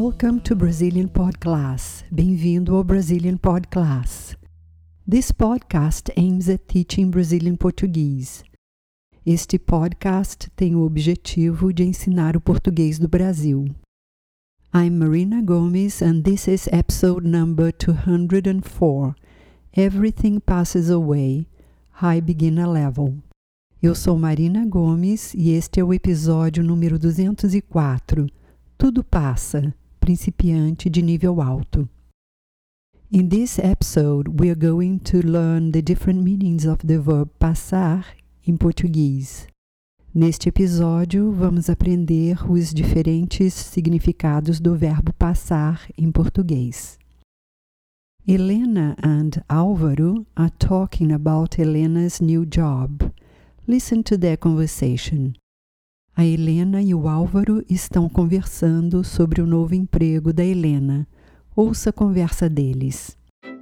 Welcome to Brazilian Pod Class. Bem-vindo ao Brazilian Pod Class. This podcast aims at teaching Brazilian Portuguese. Este podcast tem o objetivo de ensinar o português do Brasil. I'm Marina Gomes and this is episode number 204. Everything passes away. High beginner level. Eu sou Marina Gomes e este é o episódio número 204. Tudo passa, principiante de nível alto. In this episode, we are going to learn the different meanings of the verb passar em português. Neste episódio, vamos aprender os diferentes significados do verbo passar em português. Helena and Álvaro are talking about Helena's new job. Listen to their conversation. A Helena e o Álvaro estão conversando sobre o novo emprego da Helena. Ouça a conversa deles.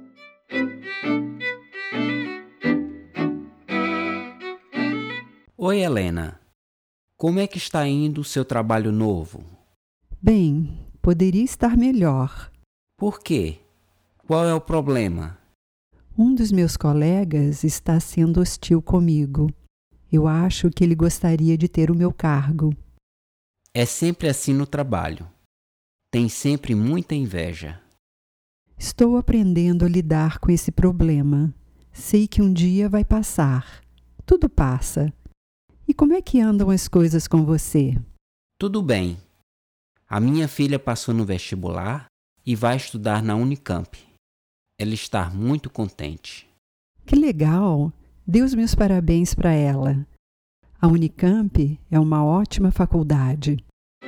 Oi, Helena. Como é que está indo o seu trabalho novo? Bem, poderia estar melhor. Por quê? Qual é o problema? Um dos meus colegas está sendo hostil comigo. Eu acho que ele gostaria de ter o meu cargo. É sempre assim no trabalho. Tem sempre muita inveja. Estou aprendendo a lidar com esse problema. Sei que um dia vai passar. Tudo passa. E como é que andam as coisas com você? Tudo bem. A minha filha passou no vestibular e vai estudar na Unicamp. Ela está muito contente. Que legal! Dê os meus parabéns para ela. A Unicamp é uma ótima faculdade.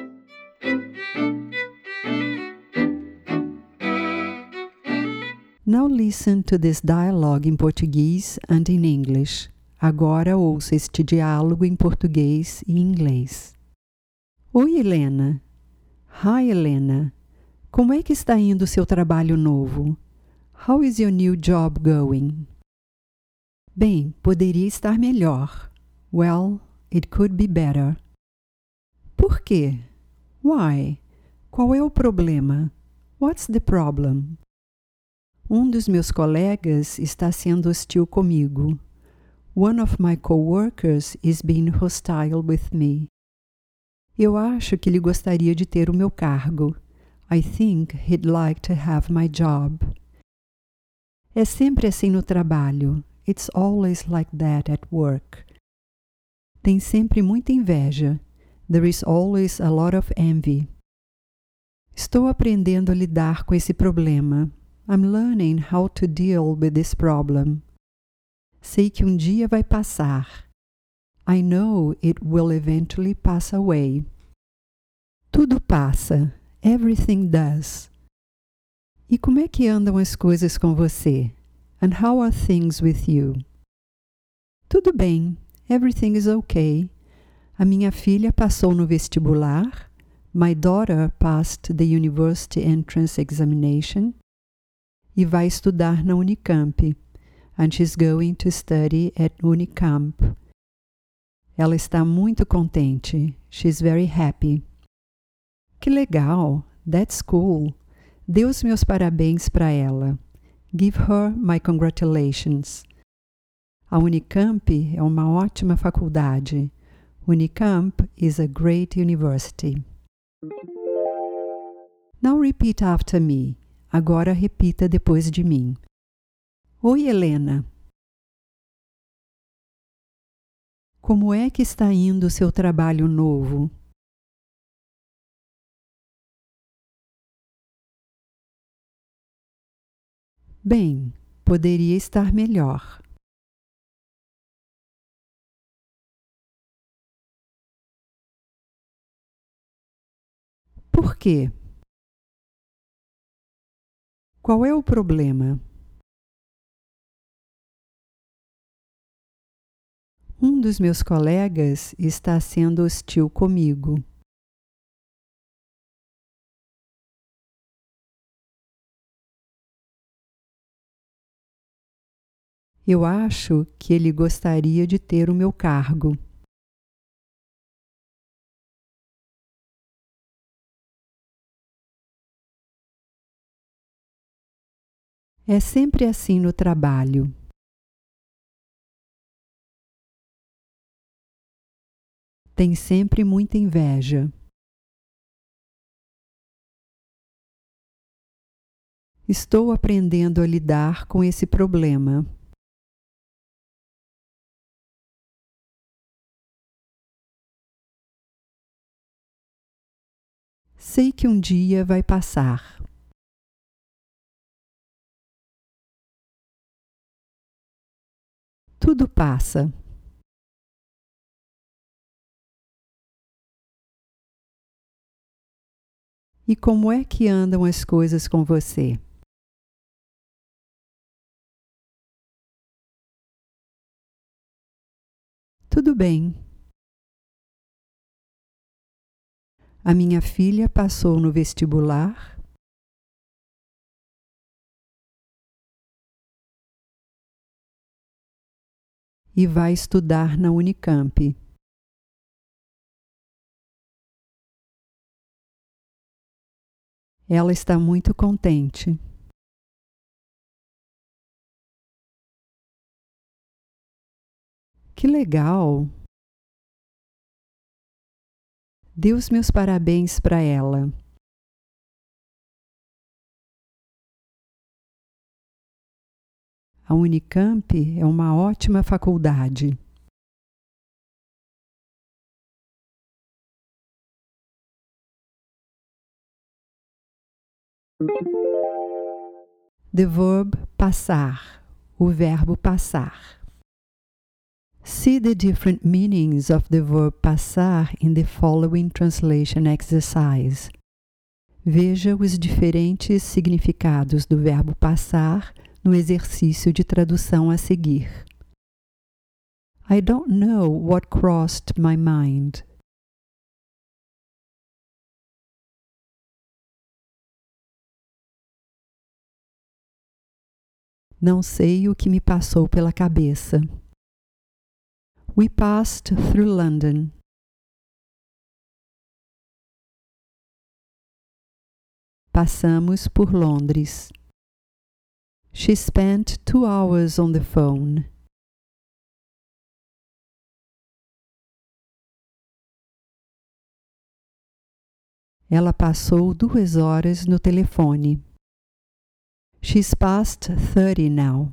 Now listen to this dialogue in Portuguese and in English. Agora ouça este diálogo em português e inglês. Oi, Helena. Hi, Helena. Como é que está indo o seu trabalho novo? How is your new job going? Bem, poderia estar melhor. Well, it could be better. Por quê? Why? Qual é o problema? What's the problem? Um dos meus colegas está sendo hostil comigo. One of my coworkers is being hostile with me. Eu acho que ele gostaria de ter o meu cargo. I think he'd like to have my job. É sempre assim no trabalho. It's always like that at work. Tem sempre muita inveja. There is always a lot of envy. Estou aprendendo a lidar com esse problema. I'm learning how to deal with this problem. Sei que um dia vai passar. I know it will eventually pass away. Tudo passa. Everything does. E como é que andam as coisas com você? And how are things with you? Tudo bem. Everything is okay. A minha filha passou no vestibular. My daughter passed the university entrance examination. E vai estudar na Unicamp. And she's going to study at Unicamp. Ela está muito contente. She's very happy. Que legal. That's cool. Dê os meus parabéns para ela. Give her my congratulations. A Unicamp é uma ótima faculdade. Unicamp is a great university. Now repeat after me. Agora repita depois de mim. Oi, Helena. Como é que está indo o seu trabalho novo? Bem, poderia estar melhor. Por quê? Qual é o problema? Um dos meus colegas está sendo hostil comigo. Eu acho que ele gostaria de ter o meu cargo. É sempre assim no trabalho. Tem sempre muita inveja. Estou aprendendo a lidar com esse problema. Sei que um dia vai passar. Tudo passa. E como é que andam as coisas com você? Tudo bem. A minha filha passou no vestibular e vai estudar na Unicamp. Ela está muito contente. Que legal! Dê os meus parabéns para ela. A Unicamp é uma ótima faculdade. The verb passar, o verbo passar. See the different meanings of the verb passar in the following translation exercise. Veja os diferentes significados do verbo passar no exercício de tradução a seguir. I don't know what crossed my mind. Não sei o que me passou pela cabeça. We passed through London. Passamos por Londres. She spent 2 hours on the phone. Ela passou 2 horas no telefone. She's past 30 now.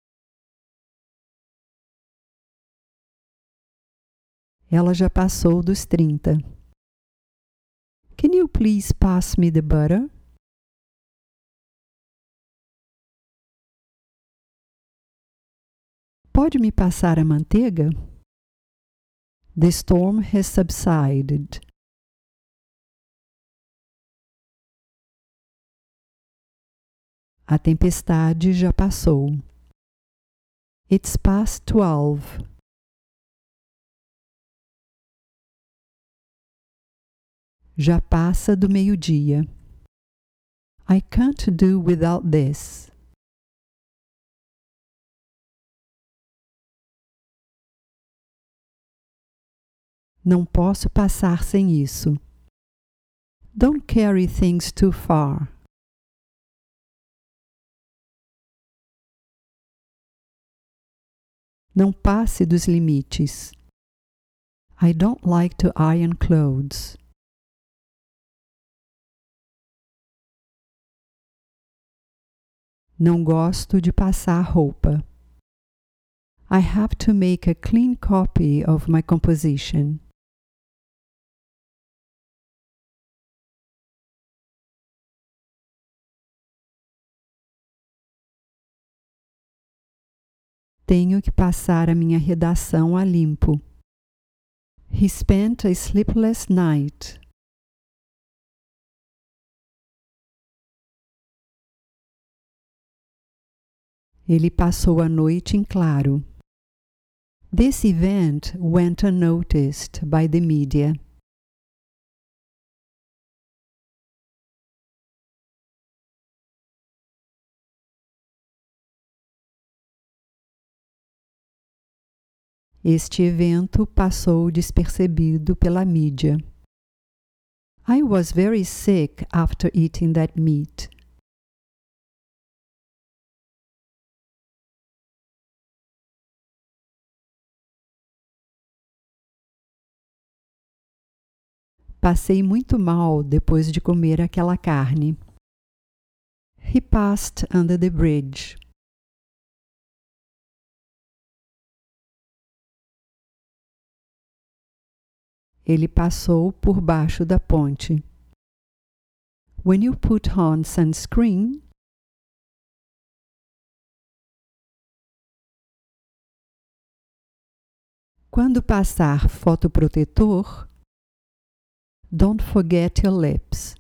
Ela já passou dos 30. Can you please pass me the butter? Pode me passar a manteiga? The storm has subsided. A tempestade já passou. It's past 12. Já passa do meio-dia. I can't do without this. Não posso passar sem isso. Don't carry things too far. Não passe dos limites. I don't like to iron clothes. Não gosto de passar roupa. I have to make a clean copy of my composition. Tenho que passar a minha redação a limpo. He spent a sleepless night. Ele passou a noite em claro. This event went unnoticed by the media. Este evento passou despercebido pela mídia. I was very sick after eating that meat. Passei muito mal depois de comer aquela carne. He passed under the bridge. Ele passou por baixo da ponte. When you put on sunscreen, quando passar fotoprotetor, don't forget your lips.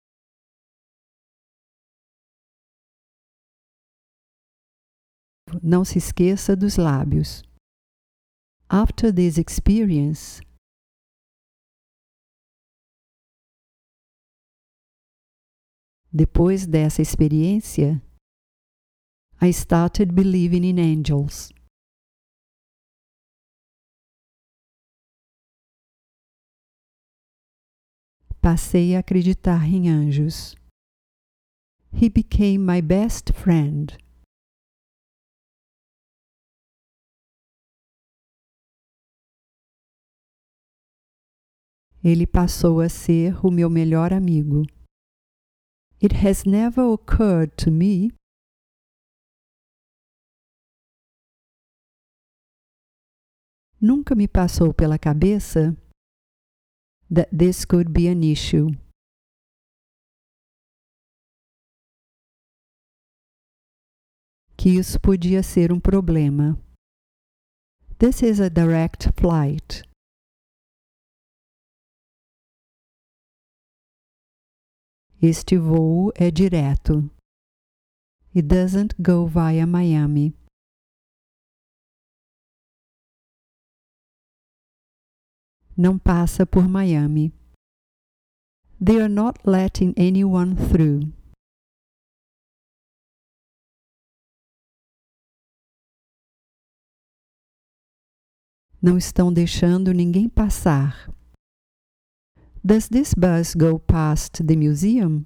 Não se esqueça dos lábios. After this experience, depois dessa experiência, I started believing in angels. Passei a acreditar em anjos. He became my best friend. Ele passou a ser o meu melhor amigo. It has never occurred to me Nunca me passou pela cabeça that this could be an issue. Que isso podia ser um problema. This is a direct flight. Este voo é direto. It doesn't go via Miami. Não passa por Miami. They are not letting anyone through. Não estão deixando ninguém passar. Does this bus go past the museum?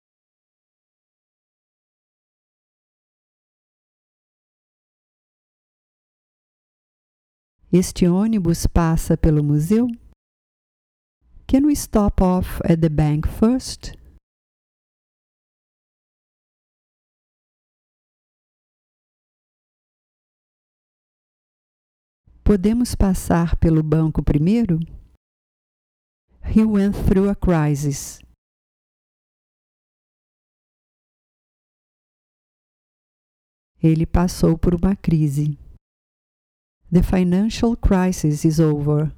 Este ônibus passa pelo museu? Can we stop off at the bank first? Podemos passar pelo banco primeiro? He went through a crisis. Ele passou por uma crise. The financial crisis is over.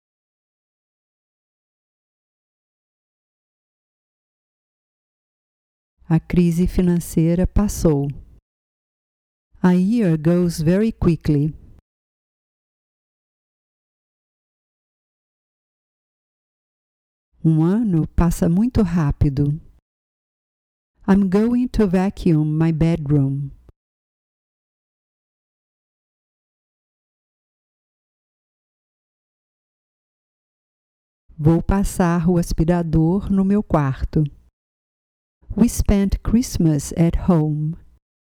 A crise financeira passou. A year goes very quickly. Um ano passa muito rápido. I'm going to vacuum my bedroom. Vou passar o aspirador no meu quarto. We spent Christmas at home.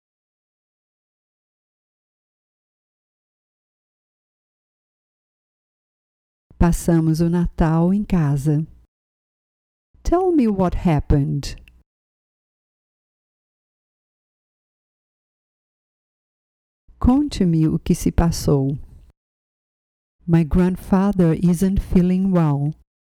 Passamos o Natal em casa. Tell me what happened. Conte-me o que se passou. My grandfather isn't feeling well.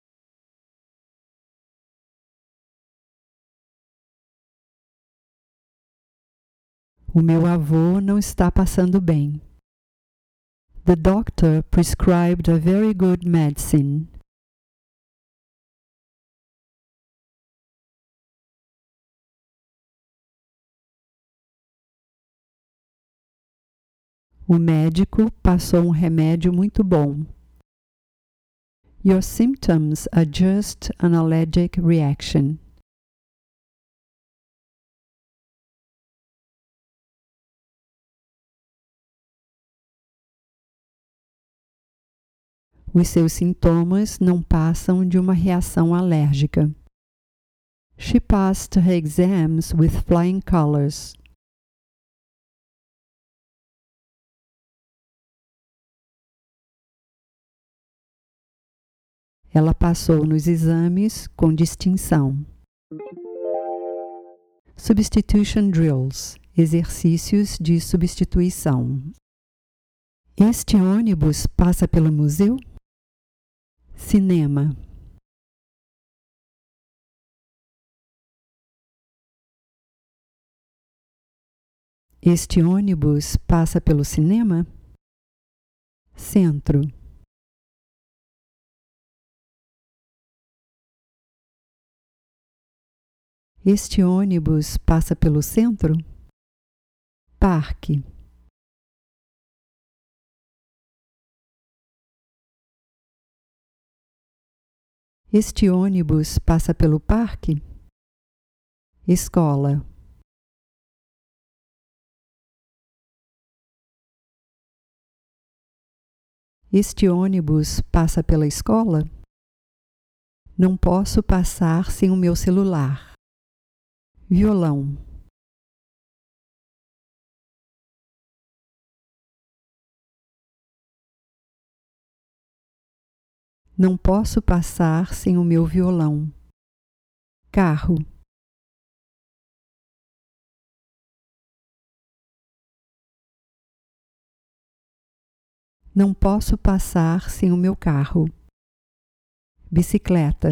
O meu avô não está passando bem. The doctor prescribed a very good medicine. O médico passou um remédio muito bom. Your symptoms are just an allergic reaction. Os seus sintomas não passam de uma reação alérgica. She passed her exams with flying colors. Ela passou nos exames com distinção. Substitution drills, exercícios de substituição. Este ônibus passa pelo museu? Cinema. Este ônibus passa pelo cinema? Centro. Este ônibus passa pelo centro? Parque. Este ônibus passa pelo parque? Escola. Este ônibus passa pela escola? Não posso passar sem o meu celular. Violão. Não posso passar sem o meu violão. Carro. Não posso passar sem o meu carro. Bicicleta.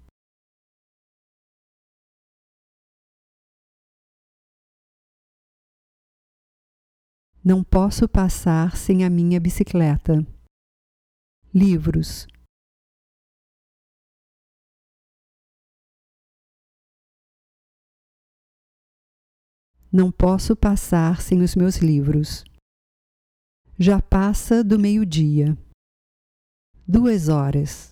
Não posso passar sem a minha bicicleta. Livros. Não posso passar sem os meus livros. Já passa do meio-dia. 2 horas.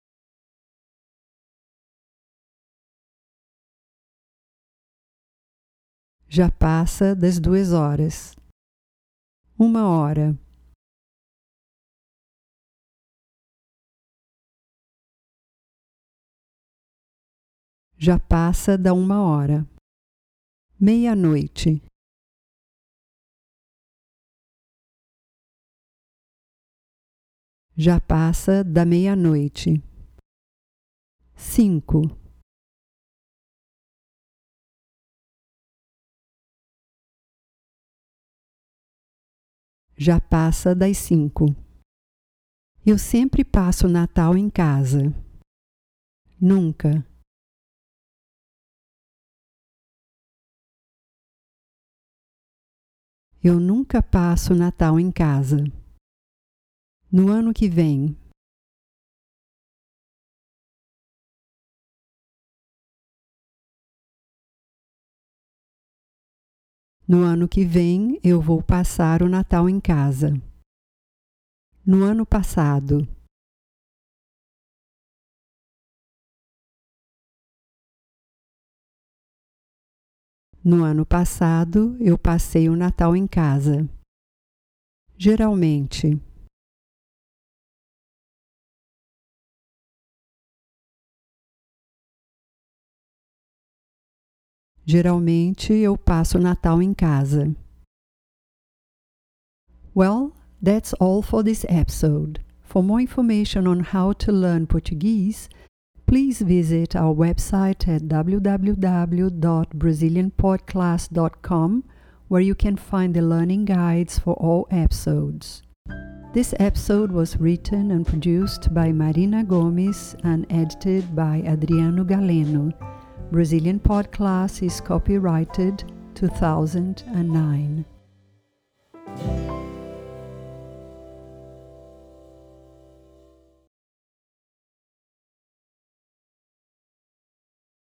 Já passa das 2 horas. 1 hora. Já passa da 1 hora. Meia-noite. Já passa da meia-noite. 5. Já passa das 5. Eu sempre passo o Natal em casa. Nunca. Eu nunca passo o Natal em casa. No ano que vem. No ano que vem eu vou passar o Natal em casa. No ano passado. No ano passado eu passei o Natal em casa. Geralmente. Geralmente eu passo o Natal em casa. Well, that's all for this episode. For more information on how to learn Portuguese, please visit our website at www.brazilianpodclass.com, where you can find the learning guides for all episodes. This episode was written and produced by Marina Gomes and edited by Adriano Galeno. Brazilian Podcast is copyrighted 2009.